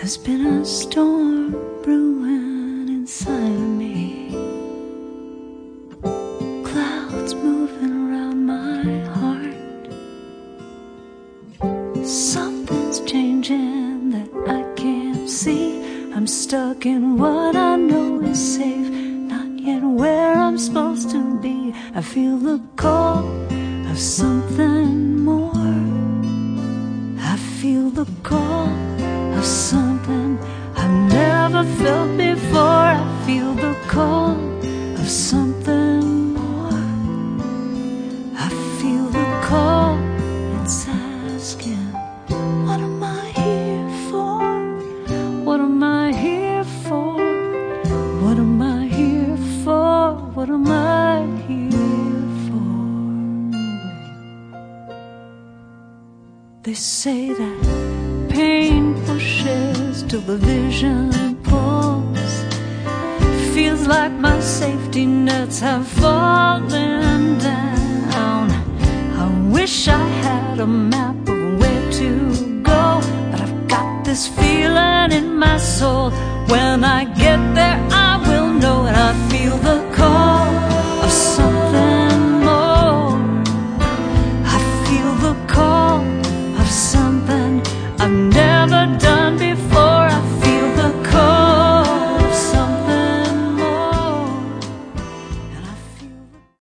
There's been a storm brewing inside of me, clouds moving around my heart. Something's changing that I can't see. I'm stuck in what I know is safe, not yet where I'm supposed to be. I feel the call of something more. I feel the call of something I've never felt before. I feel the call of something more. I feel the call, it's asking, what am I here for? What am I here for? What am I here for? What am I here for? They say that pain pushes till the vision pulls. Feels like my safety nets have fallen down. I wish I had a map of where to go, but I've got this feeling in my soul when I get